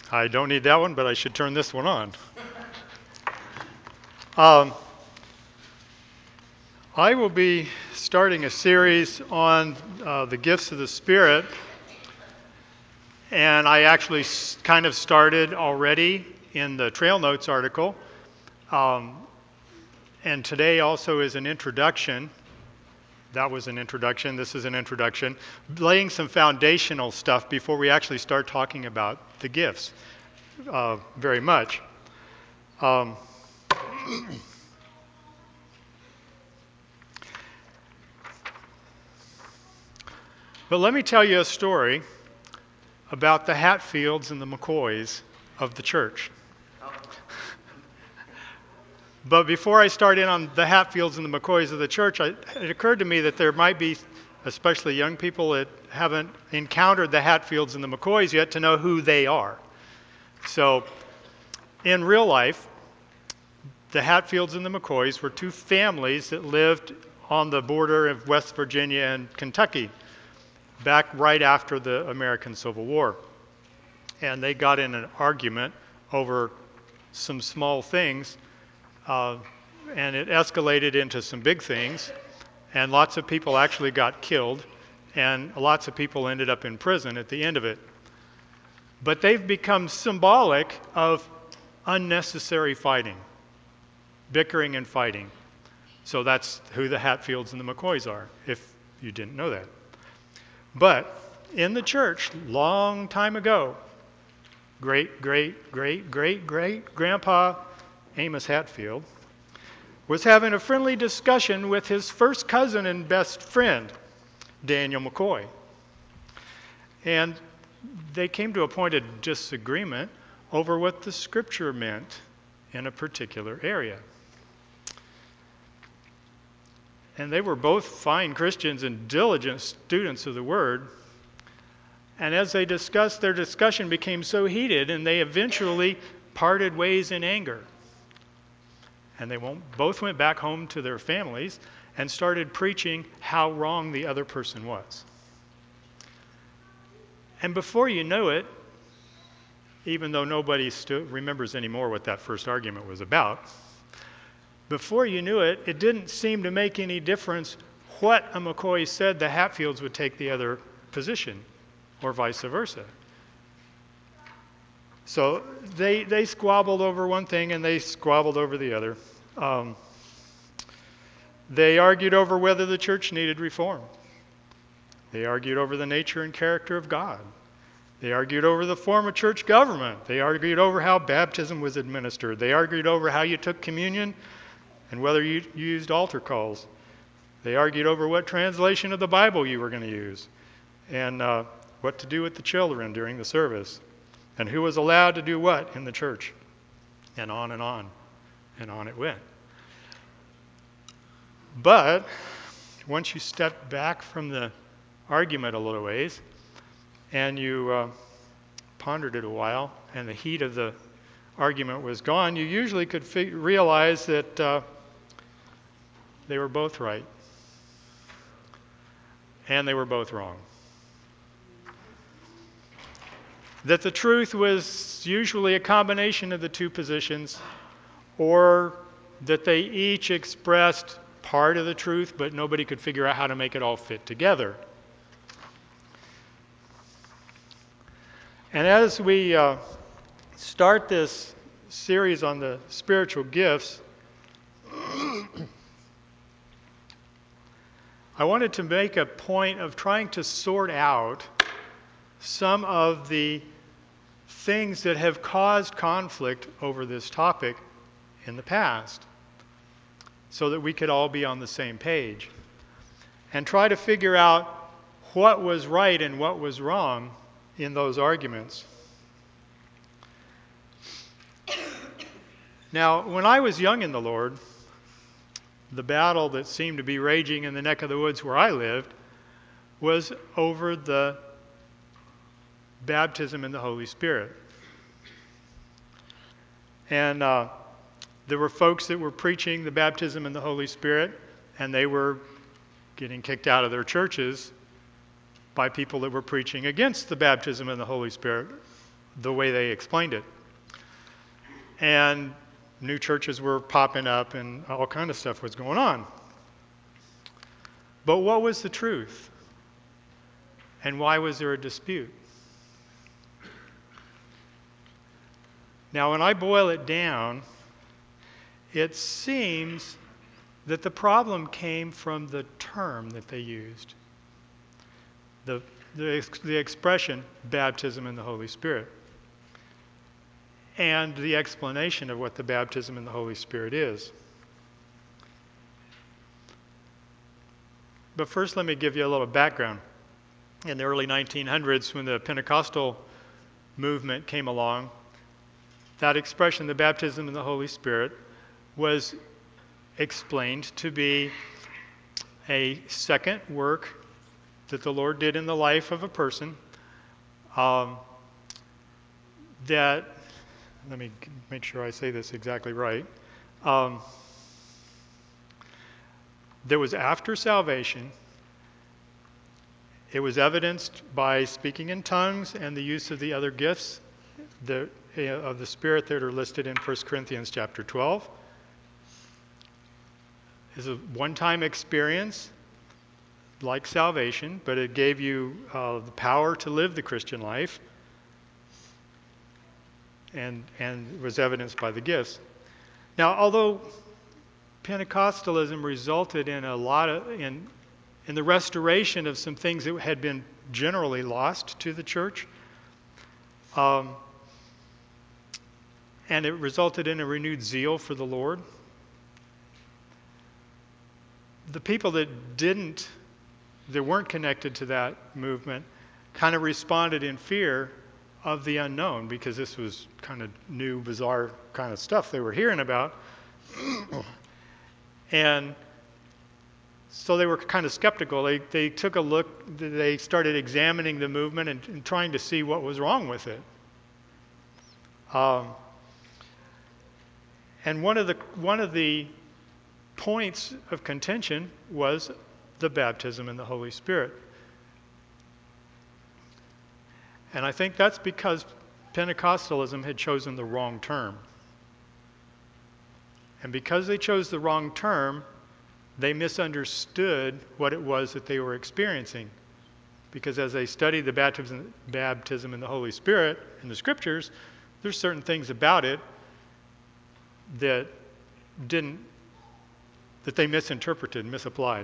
I don't need that one, but I should turn this one on. Um, I will be starting a series on the gifts of the Spirit, and I actually kind of started already in the Trail Notes article. Um, and today also is an introduction. That was an introduction. This is an introduction, laying some foundational stuff before we actually start talking about the gifts very much. Um, but let me tell you a story about the Hatfields and the McCoys of the church. But before I start in on the Hatfields and the McCoys of the church, it occurred to me that there might be, especially young people that haven't encountered the Hatfields and the McCoys yet, to know who they are. So, in real life, the Hatfields and the McCoys were two families that lived on the border of West Virginia and Kentucky, back right after the American Civil War. And they got in an argument over some small things, and it escalated into some big things, and lots of people actually got killed, and lots of people ended up in prison at the end of it. But they've become symbolic of unnecessary fighting, bickering and fighting. So that's who the Hatfields and the McCoys are, if you didn't know that. But in the church, long time ago, great-great-great-great-great-grandpa Amos Hatfield was having a friendly discussion with his first cousin and best friend, Daniel McCoy. And they came to a point of disagreement over what the scripture meant in a particular area. And they were both fine Christians and diligent students of the Word. And as they discussed, their discussion became so heated, and they eventually parted ways in anger. And they both went back home to their families and started preaching how wrong the other person was. And before you know it, even though nobody remembers anymore what that first argument was about, before you knew it, it didn't seem to make any difference what a McCoy said. The Hatfields would take the other position, or vice versa. So they squabbled over one thing and they squabbled over the other. They argued over whether the church needed reform. They argued over the nature and character of God. They argued over the form of church government. They argued over how baptism was administered. They argued over how you took communion and whether you used altar calls. They argued over what translation of the Bible you were going to use and what to do with the children during the service and who was allowed to do what in the church, and on and on and on it went. But once you step back from the argument a little ways and you pondered it a while and the heat of the argument was gone, you usually could realize that they were both right and they were both wrong. That the truth was usually a combination of the two positions, or that they each expressed part of the truth, but nobody could figure out how to make it all fit together. And as we start this series on the spiritual gifts, I wanted to make a point of trying to sort out some of the things that have caused conflict over this topic in the past, so that we could all be on the same page and try to figure out what was right and what was wrong in those arguments. Now, when I was young in the Lord, the battle that seemed to be raging in the neck of the woods where I lived was over the baptism in the Holy Spirit. And there were folks that were preaching the baptism in the Holy Spirit, and they were getting kicked out of their churches by people that were preaching against the baptism in the Holy Spirit. the way they explained it. And new churches were popping up and all kind of stuff was going on. But what was the truth? And why was there a dispute? Now, when I boil it down, it seems that the problem came from the term that they used, the expression baptism in the Holy Spirit, and the explanation of what the baptism in the Holy Spirit is. But first, let me give you a little background. In the early 1900s, when the Pentecostal movement came along, that expression, the baptism in the Holy Spirit, was explained to be a second work that the Lord did in the life of a person that, let me make sure I say this exactly right, that was after salvation. It was evidenced by speaking in tongues and the use of the other gifts of the Spirit that are listed in 1 Corinthians chapter 12. It's a one-time experience like salvation, but it gave you the power to live the Christian life and was evidenced by the gifts. Now, although Pentecostalism resulted in in the restoration of some things that had been generally lost to the church, and it resulted in a renewed zeal for the Lord, the people that weren't connected to that movement kind of responded in fear of the unknown, because this was kind of new, bizarre kind of stuff they were hearing about. And so they were kind of skeptical. They took a look, they started examining the movement and trying to see what was wrong with it. And one of the points of contention was the baptism in the Holy Spirit. And I think that's because Pentecostalism had chosen the wrong term. And because they chose the wrong term, they misunderstood what it was that they were experiencing. Because as they studied the baptism in the Holy Spirit in the Scriptures, there's certain things about it that they misinterpreted, misapplied.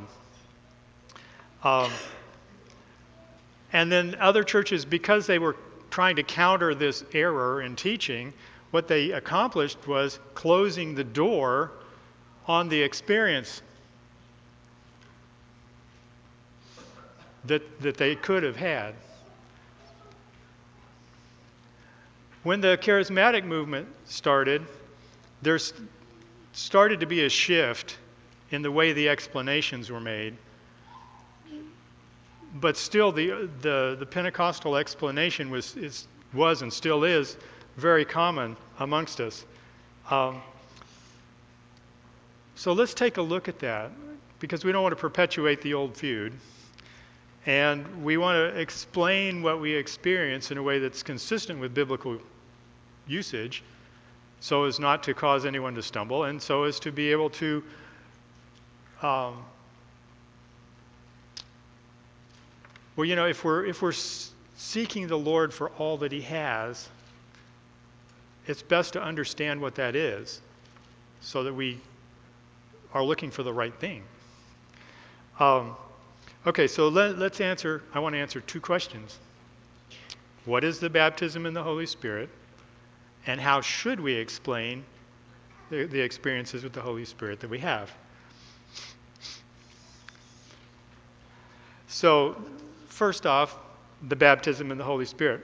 And then other churches, because they were trying to counter this error in teaching, what they accomplished was closing the door on the experience that they could have had. When the charismatic movement started, there started to be a shift in the way the explanations were made. But still, the Pentecostal explanation was and still is very common amongst us. So let's take a look at that, because we don't want to perpetuate the old feud. And we want to explain what we experience in a way that's consistent with biblical usage, so as not to cause anyone to stumble, and so as to be able to if we're seeking the Lord for all that He has, it's best to understand what that is, so that we are looking for the right thing. Okay, so let's answer. I want to answer two questions. What is the baptism in the Holy Spirit? And how should we explain the experiences with the Holy Spirit that we have? So, first off, the baptism in the Holy Spirit.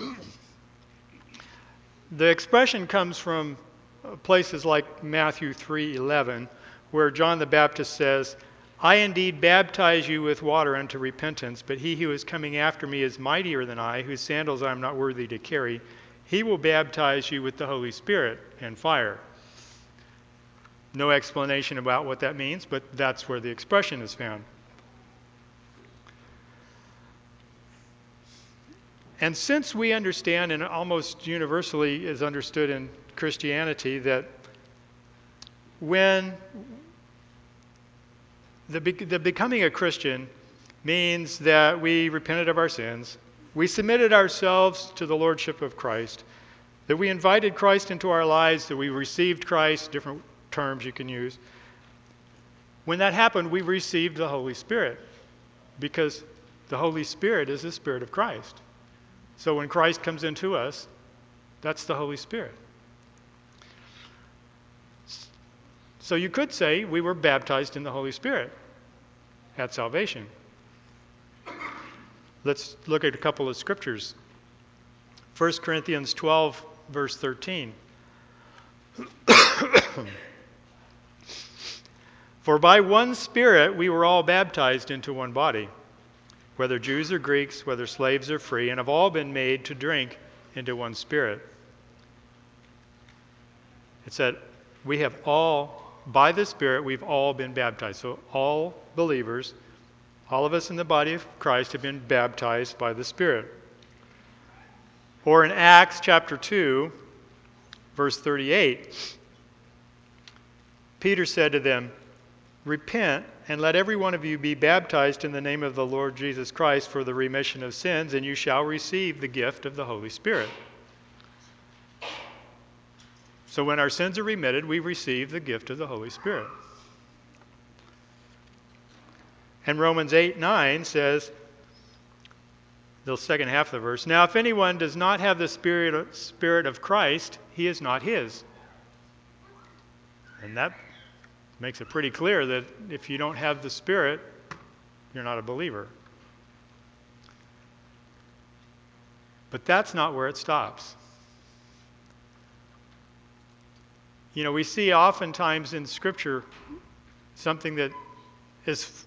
The expression comes from places like Matthew 3:11, where John the Baptist says, "I indeed baptize you with water unto repentance, but he who is coming after me is mightier than I, whose sandals I am not worthy to carry. He will baptize you with the Holy Spirit and fire." No explanation about what that means, but that's where the expression is found. And since we understand, and almost universally is understood in Christianity, that when the becoming a Christian means that we repented of our sins, we submitted ourselves to the lordship of Christ, that we invited Christ into our lives, that we received Christ, different terms you can use. When that happened, we received the Holy Spirit, because the Holy Spirit is the Spirit of Christ. So when Christ comes into us, that's the Holy Spirit. So you could say we were baptized in the Holy Spirit at salvation. Let's look at a couple of scriptures. 1 Corinthians 12, verse 13. For by one Spirit we were all baptized into one body, whether Jews or Greeks, whether slaves or free, and have all been made to drink into one Spirit. It said, we have all, by the Spirit, we've all been baptized. So all believers, all of us in the body of Christ have been baptized by the Spirit. Or in Acts chapter 2, verse 38, Peter said to them, repent and let every one of you be baptized in the name of the Lord Jesus Christ for the remission of sins, and you shall receive the gift of the Holy Spirit. So when our sins are remitted, we receive the gift of the Holy Spirit. And Romans 8:9 says, the second half of the verse, now if anyone does not have the Spirit of Christ, he is not his. And that makes it pretty clear that if you don't have the Spirit, you're not a believer. But that's not where it stops. You know, we see oftentimes in Scripture something that is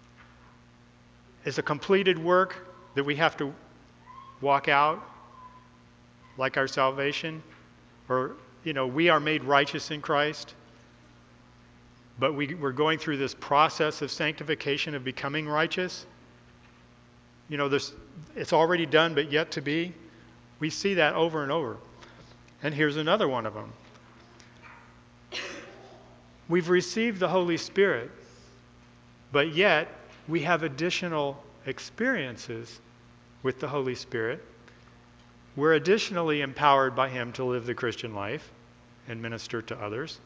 a completed work that we have to walk out, like our salvation. Or, you know, we are made righteous in Christ, but we're going through this process of sanctification, of becoming righteous. You know, it's already done, but yet to be. We see that over and over. And here's another one of them. We've received the Holy Spirit, but yet we have additional experiences with the Holy Spirit. We're additionally empowered by Him to live the Christian life and minister to others.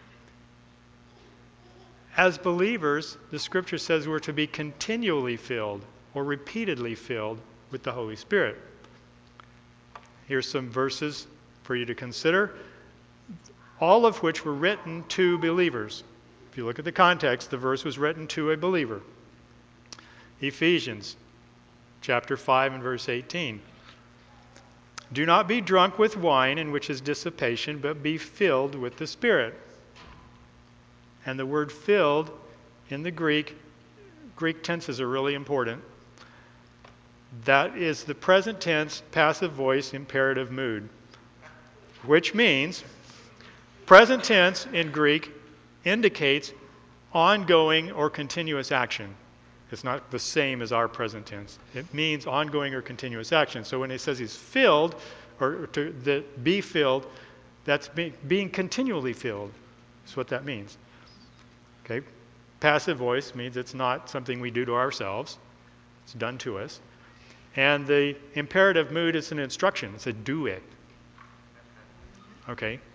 As believers, the Scripture says we're to be continually filled or repeatedly filled with the Holy Spirit. Here's some verses for you to consider, all of which were written to believers. If you look at the context, the verse was written to a believer. Ephesians chapter 5 and verse 18. Do not be drunk with wine, in which is dissipation, but be filled with the Spirit. And the word filled in the Greek tenses are really important. That is the present tense, passive voice, imperative mood, which means present tense in Greek indicates ongoing or continuous action. It's not the same as our present tense. It means ongoing or continuous action. So when it says he's filled, or to be filled, that's being continually filled. That's what that means. Okay? Passive voice means it's not something we do to ourselves. It's done to us. And the imperative mood is an instruction. It's a do it. Okay?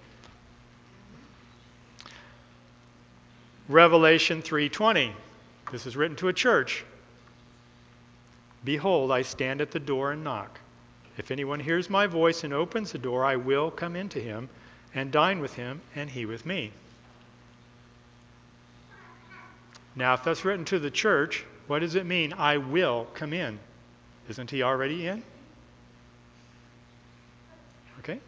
Revelation 3:20. This is written to a church. Behold, I stand at the door and knock. If anyone hears my voice and opens the door, I will come into him and dine with him and he with me. Now, if that's written to the church, what does it mean, I will come in? Isn't he already in? Okay?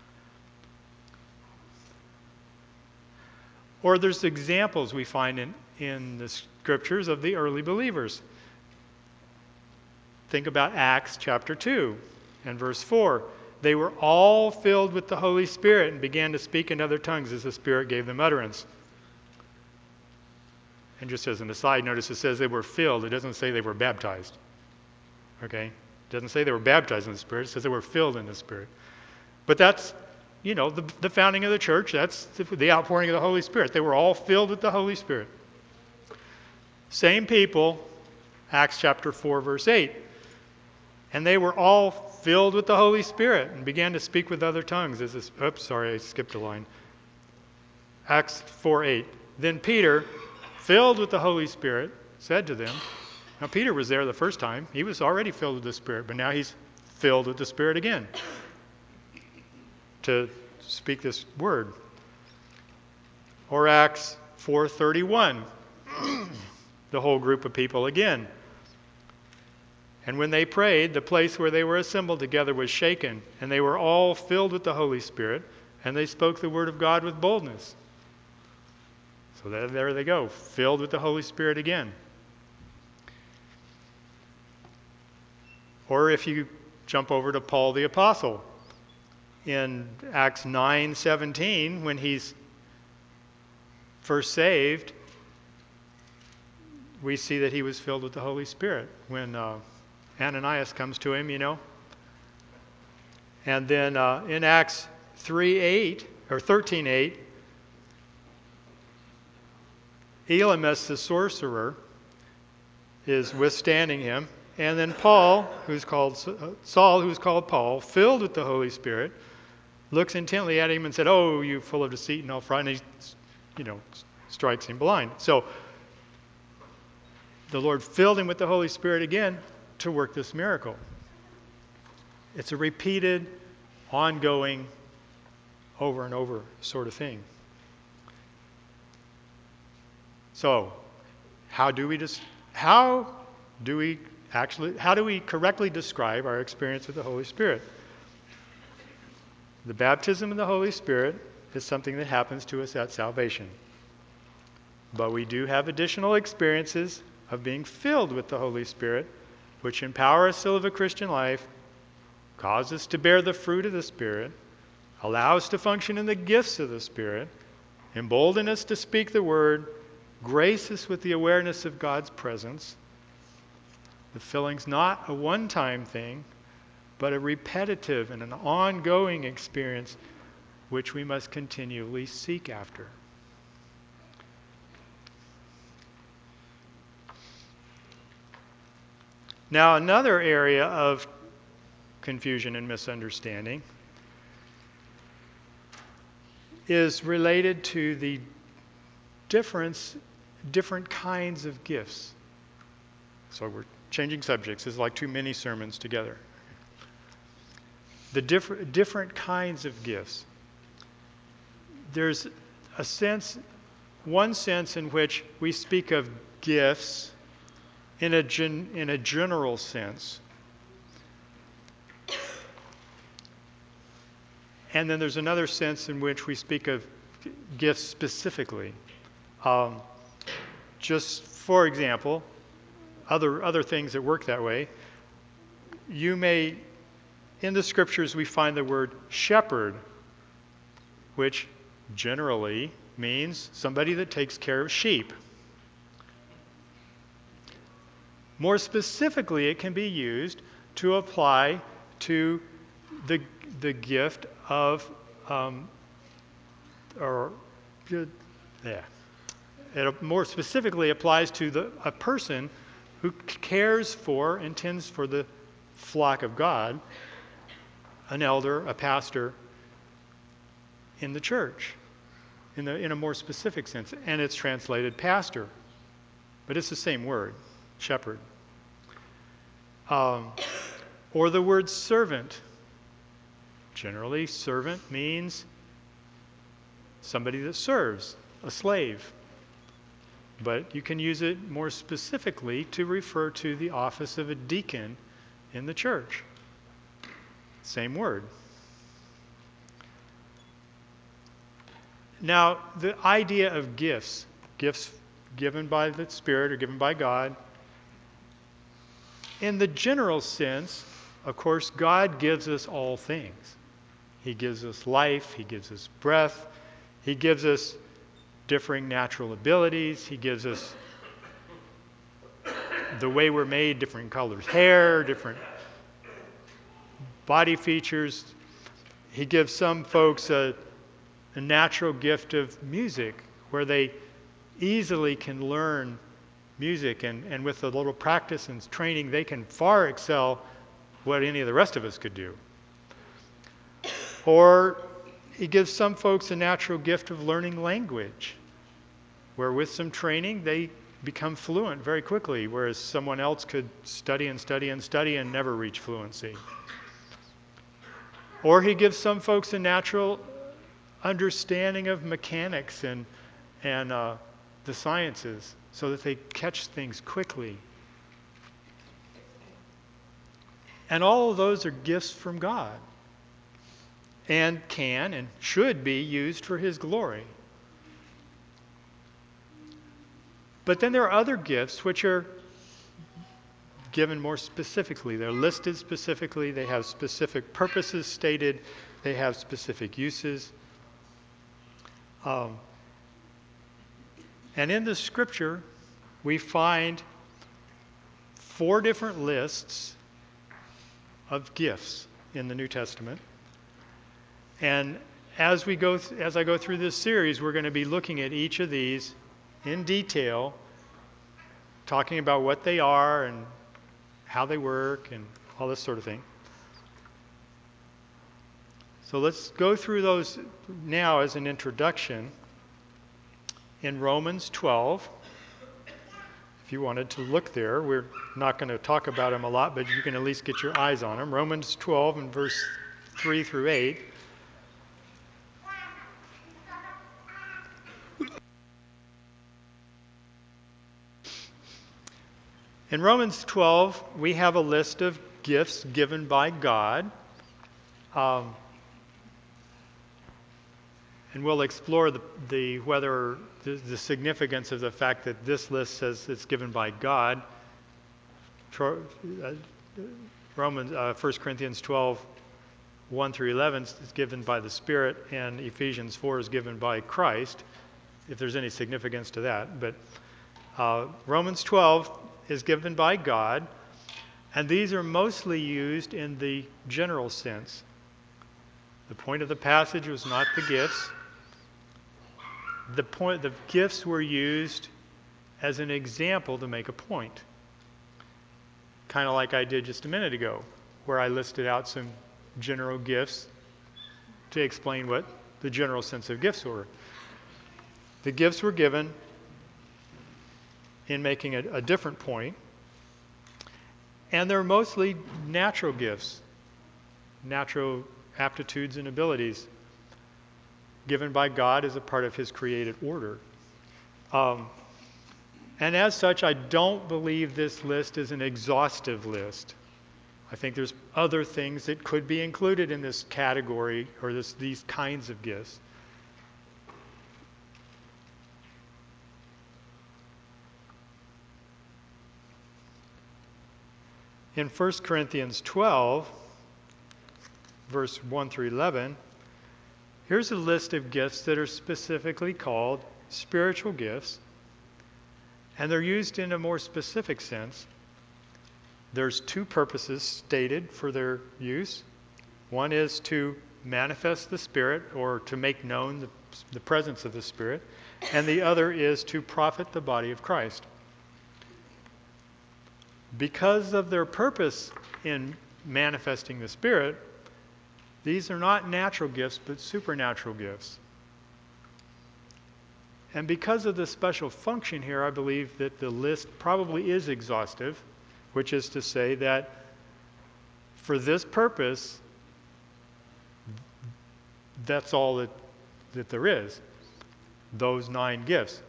Or there's examples we find in the scriptures of the early believers. Think about Acts chapter 2 and verse 4. They were all filled with the Holy Spirit and began to speak in other tongues as the Spirit gave them utterance. And just as an aside, notice it says they were filled. It doesn't say they were baptized. Okay? It doesn't say they were baptized in the Spirit. It says they were filled in the Spirit. But that's, the founding of the church. That's the outpouring of the Holy Spirit. They were all filled with the Holy Spirit. Same people, Acts chapter 4, verse 8. And they were all filled with the Holy Spirit and began to speak with other tongues. I skipped a line. Acts 4:8. Then Peter, filled with the Holy Spirit, said to them, now Peter was there the first time. He was already filled with the Spirit, but now he's filled with the Spirit again to speak this word. Or Acts 4:31. The whole group of people again. And when they prayed, the place where they were assembled together was shaken, and they were all filled with the Holy Spirit, and they spoke the word of God with boldness. So there they go, filled with the Holy Spirit again. Or if you jump over to Paul the Apostle, in Acts 9:17, when he's first saved, we see that he was filled with the Holy Spirit when Ananias comes to him, And then in Acts 3:8 or 13:8, Elymas the sorcerer is withstanding him. And then Saul, who's called Paul, filled with the Holy Spirit, looks intently at him and said, "Oh, you full of deceit and all fraud," and he, strikes him blind. So the Lord filled him with the Holy Spirit again to work this miracle. It's a repeated, ongoing, over and over sort of thing. So, how do we correctly describe our experience with the Holy Spirit? The baptism of the Holy Spirit is something that happens to us at salvation. But we do have additional experiences of being filled with the Holy Spirit, which empower us to live a Christian life, cause us to bear the fruit of the Spirit, allow us to function in the gifts of the Spirit, embolden us to speak the word, grace us with the awareness of God's presence. The filling's not a one-time thing, but a repetitive and an ongoing experience which we must continually seek after. Now, another area of confusion and misunderstanding is related to the different kinds of gifts. So we're changing subjects. This is like 2 mini sermons together. The different kinds of gifts. There's one sense in which we speak of gifts in a general sense. And then there's another sense in which we speak of gifts specifically. Just for example, other things that work that way, in the scriptures we find the word shepherd, which generally means somebody that takes care of sheep. More specifically, it can be used to apply to the gift of, It more specifically applies to a person who cares for and tends for the flock of God, an elder, a pastor in the church, in a more specific sense. And it's translated pastor, but it's the same word, shepherd. Or the word servant. Generally, servant means somebody that serves, a slave. But you can use it more specifically to refer to the office of a deacon in the church. Same word. Now, the idea of gifts given by the Spirit or given by God, in the general sense, of course, God gives us all things. He gives us life, He gives us breath, He gives us differing natural abilities, He gives us the way we're made, different colors hair, different body features. He gives some folks a natural gift of music where they easily can learn music, and with a little practice and training, they can far excel what any of the rest of us could do. Or he gives some folks a natural gift of learning language, where with some training, they become fluent very quickly, whereas someone else could study and study and study and never reach fluency. Or he gives some folks a natural understanding of mechanics and the sciences so that they catch things quickly. And all of those are gifts from God and can and should be used for his glory. But then there are other gifts which are given more specifically. They're listed specifically. They have specific purposes stated. They have specific uses. And in the scripture, we find 4 different lists of gifts in the New Testament. And as I go through this series, we're going to be looking at each of these in detail, talking about what they are and how they work and all this sort of thing. So let's go through those now as an introduction. In Romans 12, if you wanted to look there, we're not going to talk about them a lot, but you can at least get your eyes on them. Romans 12 and verse 3 through 8. In Romans 12, we have a list of gifts given by God. And we'll explore whether the significance of the fact that this list says it's given by God. 1 Corinthians 12, 1 through 11 is given by the Spirit, and Ephesians 4 is given by Christ, if there's any significance to that. But Romans 12 is given by God, and these are mostly used in the general sense. The point of the passage was not the gifts. The gifts were used as an example to make a point. Kind of like I did just a minute ago, where I listed out some general gifts to explain what the general sense of gifts were. The gifts were given in making a different point, and they're mostly natural gifts, natural aptitudes and abilities given by God as a part of his created order. And as such, I don't believe this list is an exhaustive list. I think there's other things that could be included in this category or these kinds of gifts. In 1 Corinthians 12, verse 1 through 11, here's a list of gifts that are specifically called spiritual gifts, and they're used in a more specific sense. There's 2 purposes stated for their use. One is to manifest the Spirit, or to make known the presence of the Spirit, and the other is to profit the body of Christ. Because of their purpose in manifesting the Spirit, these are not natural gifts, but supernatural gifts. And because of the special function here, I believe that the list probably is exhaustive, which is to say that for this purpose, that's all that there is, those 9 gifts.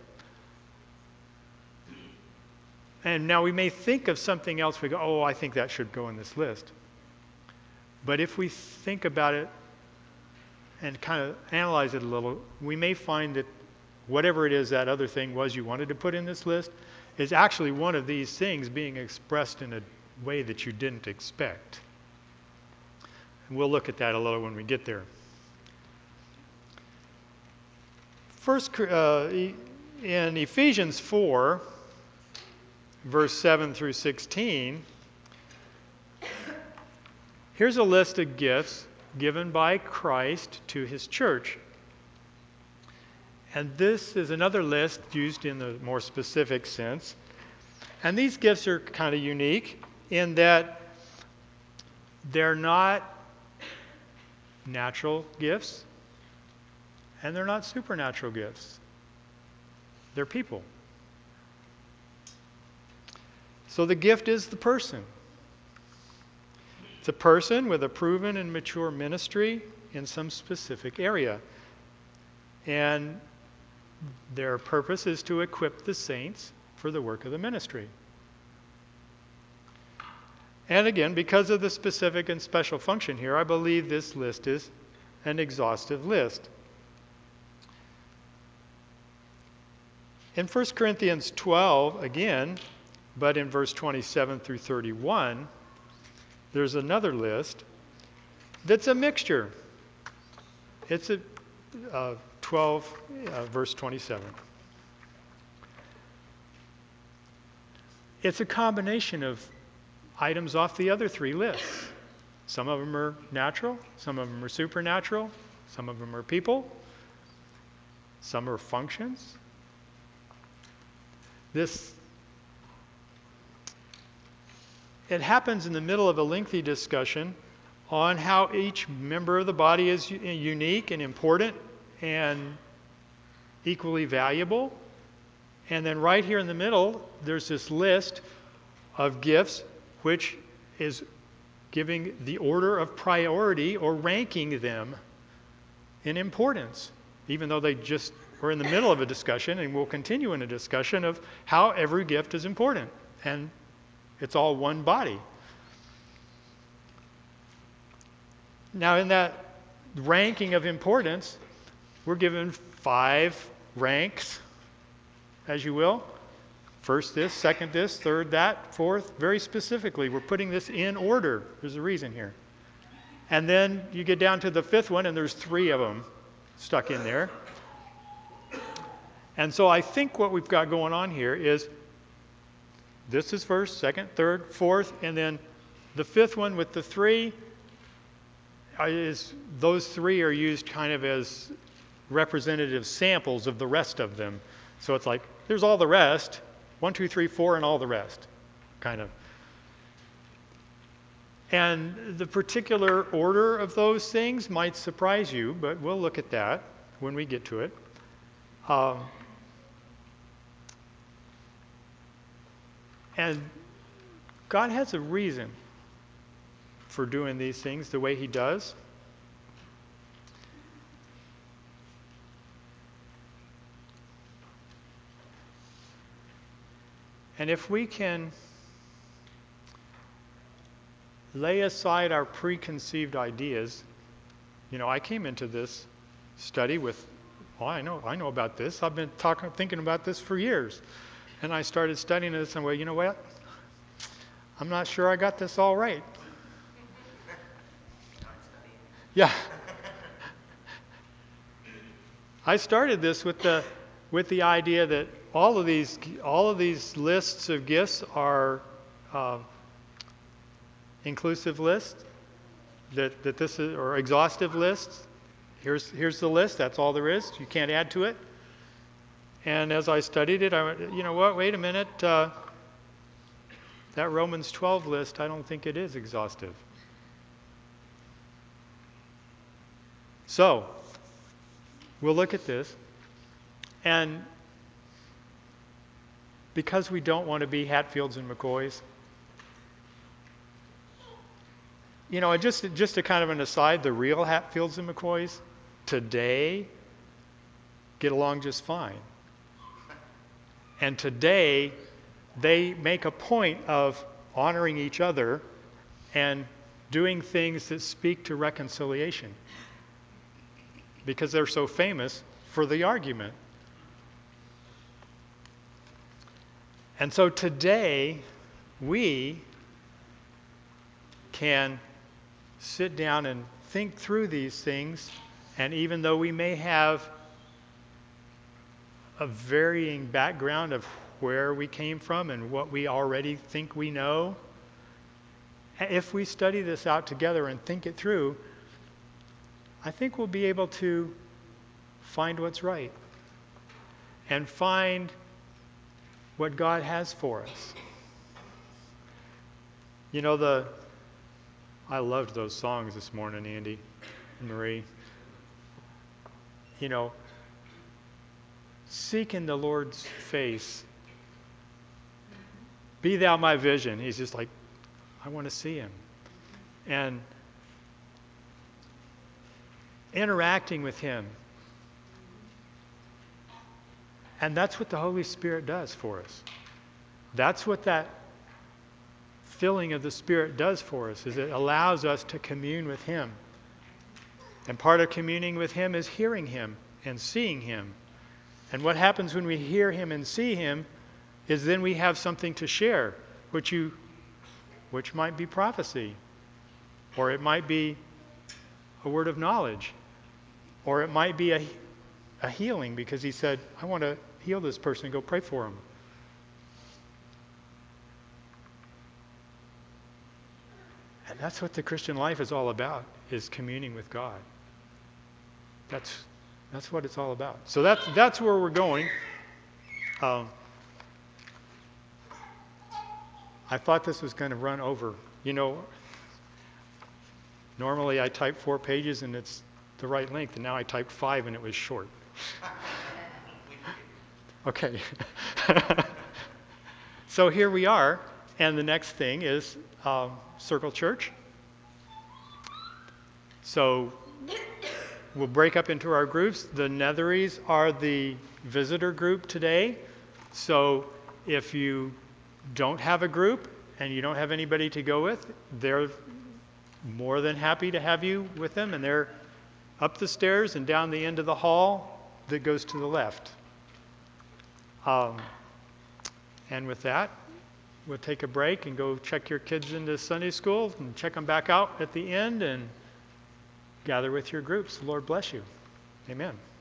And now we may think of something else, we go, oh, I think that should go in this list. But if we think about it and kind of analyze it a little, we may find that whatever it is that other thing was you wanted to put in this list is actually one of these things being expressed in a way that you didn't expect. And we'll look at that a little when we get there. First, in Ephesians 4, verse 7 through 16, Here's a list of gifts given by Christ to his church. And this is another list used in the more specific sense. And these gifts are kind of unique in that they're not natural gifts and they're not supernatural gifts. They're people. So the gift is the person. It's a person with a proven and mature ministry in some specific area. And their purpose is to equip the saints for the work of the ministry. And again, because of the specific and special function here, I believe this list is an exhaustive list. In 1 Corinthians 12, again, but in verse 27 through 31, there's another list that's a mixture. It's a 12, verse 27. It's a combination of items off the other three lists. Some of them are natural, some of them are supernatural, some of them are people, some are functions. It happens in the middle of a lengthy discussion on how each member of the body is unique and important and equally valuable. And then right here in the middle, there's this list of gifts which is giving the order of priority or ranking them in importance, even though they just were in the middle of a discussion and will continue in a discussion of how every gift is important. And it's all one body. Now, in that ranking of importance, we're given 5 ranks, as you will. First this, second this, third that, fourth. Very specifically, we're putting this in order. There's a reason here. And then you get down to the 5th one, and there's 3 of them stuck in there. And so I think what we've got going on here is this is first, second, third, fourth, and then the 5th one with the 3 is those 3 are used kind of as representative samples of the rest of them. So it's like there's all the rest, 1, 2, 3, 4, and all the rest, kind of. And the particular order of those things might surprise you, but we'll look at that when we get to it. And God has a reason for doing these things the way he does. And if we can lay aside our preconceived ideas, I came into this study with, I know about this. I've been thinking about this for years. And I started studying this and you know what? I'm not sure I got this all right. Yeah. I started this with the idea that all of these lists of gifts are inclusive lists, that this is, or exhaustive lists. Here's the list. That's all there is. You can't add to it. And as I studied it, I went, you know what? Wait a minute. That Romans 12 list, I don't think it is exhaustive. So, we'll look at this. And because we don't want to be Hatfields and McCoys, just a kind of an aside, the real Hatfields and McCoys today get along just fine. And today, they make a point of honoring each other and doing things that speak to reconciliation because they're so famous for the argument. And so today, we can sit down and think through these things, and even though we may have a varying background of where we came from and what we already think we know, if we study this out together and think it through, I think we'll be able to find what's right and find what God has for us. You know, I loved those songs this morning, Andy and Marie. You know, seek in the Lord's face. Be thou my vision. He's just like, I want to see him. And interacting with him. And that's what the Holy Spirit does for us. That's what that filling of the Spirit does for us, is it allows us to commune with him. And part of communing with him is hearing him and seeing him. And what happens when we hear him and see him is then we have something to share, which might be prophecy, or it might be a word of knowledge, or it might be a healing, because he said, I want to heal this person and go pray for him. And that's what the Christian life is all about, is communing with God. That's what it's all about. So that's where we're going. I thought this was going to run over. You know, normally I type 4 pages and it's the right length, and now I typed 5 and it was short. Okay. So here we are, and the next thing is Circle Church. So we'll break up into our groups. The Netheries are the visitor group today. So if you don't have a group and you don't have anybody to go with, they're more than happy to have you with them, and they're up the stairs and down the end of the hall that goes to the left. And with that, we'll take a break and go check your kids into Sunday school and check them back out at the end and gather with your groups. The Lord bless you. Amen.